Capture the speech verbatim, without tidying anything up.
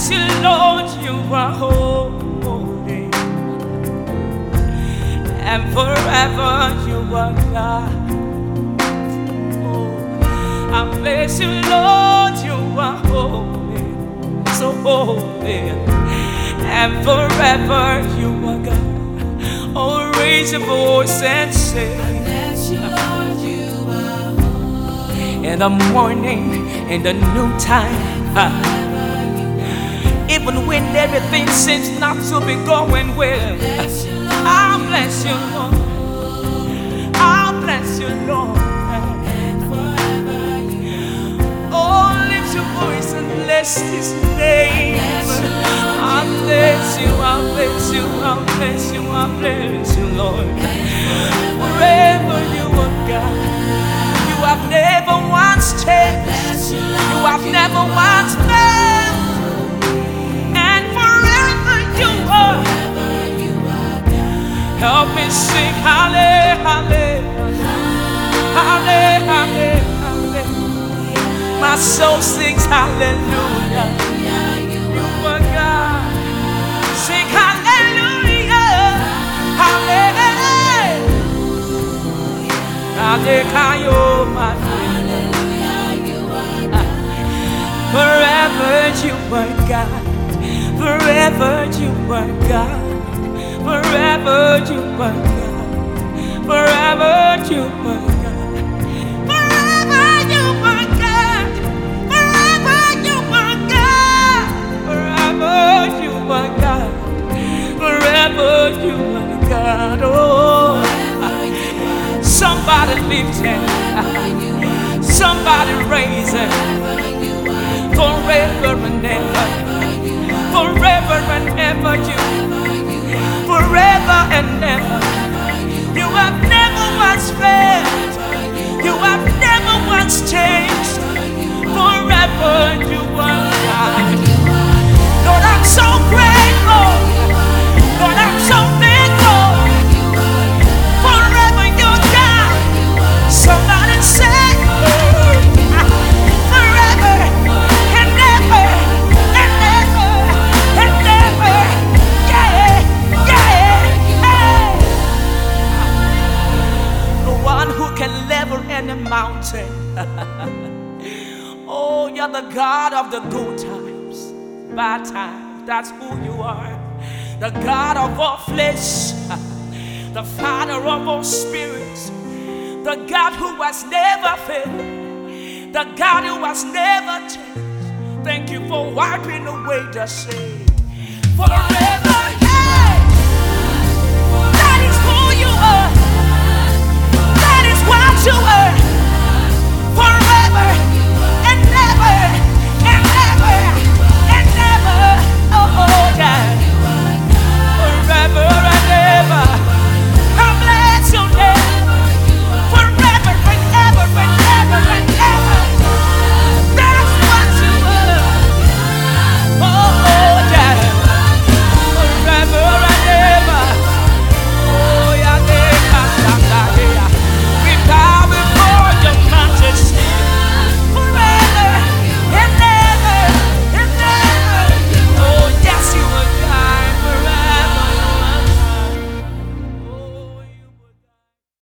bless you, Lord, you are holy, and forever you are God. Oh, I bless you, Lord, you are holy, so holy, and forever you are God. Oh, raise your voice and say, I bless you, Lord, you are holy. In the morning, in the noontime, even when everything seems not to be going well, I'll bless you, Lord. I'll bless you, Lord. Oh, lift your voice and bless His name. I'll bless you, I'll bless you, I'll bless you, I'll bless you, Lord. Forever you are God. You have never once changed. You have never once failed. And forever you are. Help me sing hallelujah, hallelujah, hallelujah. My soul sings hallelujah. You are God. Sing hallelujah, hallelujah, hallelujah. Forever you are God. Forever you are God. Forever you are God. Forever you are God. Forever you are God. Forever you are God. Forever you are God. Forever you are God. Oh, somebody lift it. Somebody raise it. Forever and ever. Forever and ever you. Forever and ever. You have never once failed. You have never once changed. Forever you are God. Lord, I'm so grateful. Lord, I'm so thankful. Forever you're God. Somebody say forever and ever and ever and ever. Yeah, yeah, hey. The one who can level any mountain. Oh, you're the God of the good times, bad times. That's who you are. The God of all flesh, the Father of all spirits, the God who has never failed, the God who has never changed. Thank you for wiping away the shame. Forever